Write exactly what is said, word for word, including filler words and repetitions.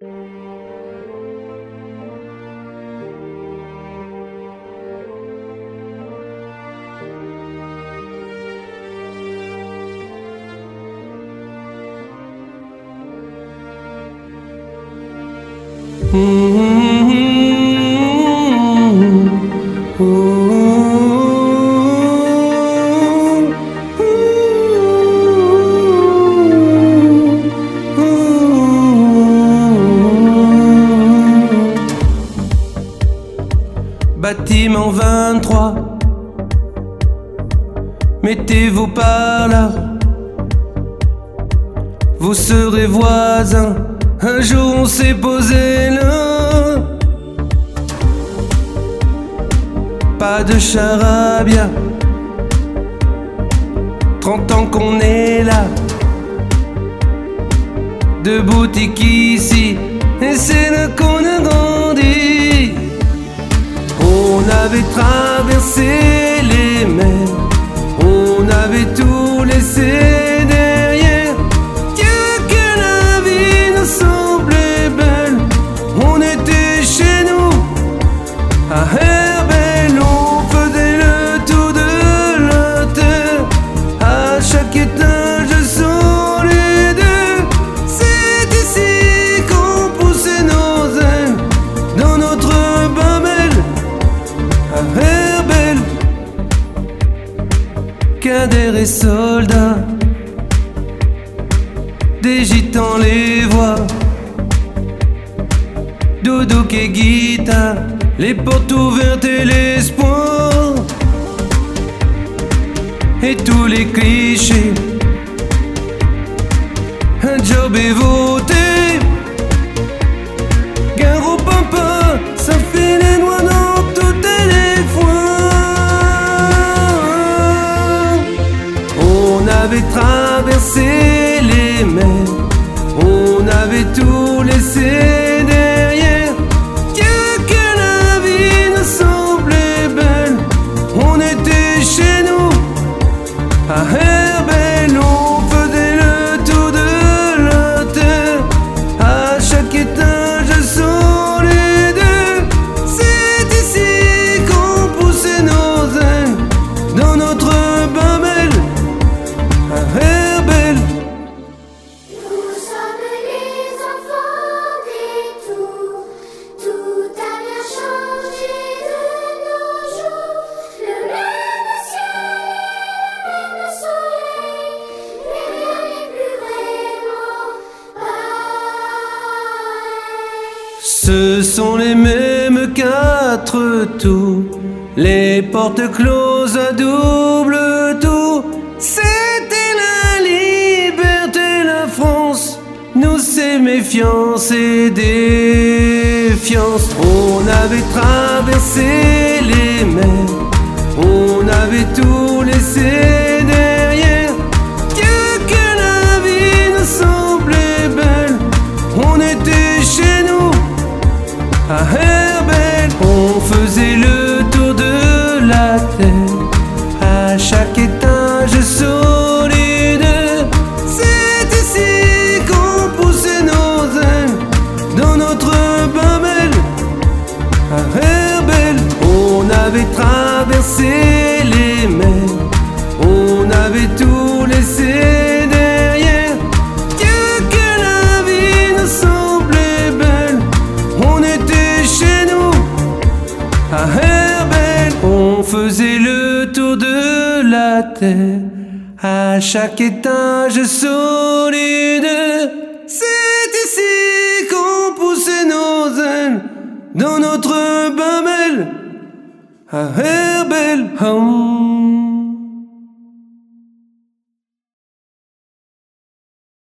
Bâtiment vingt-trois, mettez-vous par là. Vous serez voisins, un jour on s'est posé là. Pas de charabia, trente ans qu'on est là. Deux boutiques ici, et c'est là qu'on a grandi. On avait traversé les mers, on avait tout laissé derrière. Dieu que la vie nous semblait belle, on était chez nous à Herbel, on faisait le tour de la terre. À chaque étage sur les deux, c'est ici qu'on poussait nos ailes dans notre Babel. Herbel, cadets et soldats, des gitans les voix, doudouk et guitare, les portes ouvertes et l'espoir, et tous les clichés, un job est voté, gare au papa, ça fait les noix dans toutes les fois. On avait traversé les mers, on avait tout laissé derrière. Dieu que la vie nous semblait belle, on était chez nous à Herbel, on faisait le tour de la terre. À chaque étage sur les deux, c'est ici qu'on poussait nos ailes dans notre Babel. À Herbel. Nous sommes les enfants des tours, tout a bien changé de nos jours. Le même ciel et le même soleil, mais rien n'est plus vraiment pareil. Ce sont les mêmes quatre tours, les portes closes à double tour. C'était la liberté, la France, nous c'est méfiance et défiance. On avait traversé les mers, on avait tout laissé derrière. Dieu que la vie nous semblait belle, on était chez nous à Herbel, on faisait le tour de la terre. À chaque étage sur les deux, c'est ici qu'on poussait nos ailes dans notre Babel. À Herbel, on avait traversé les mers, on avait tout laissé derrière. Dieu que la vie nous semblait belle, on était chez nous à Herbel, on faisait le tour de la terre. À chaque étage sur les deux, c'est ici qu'on poussait nos ailes dans notre Babel. À Herbel, hum.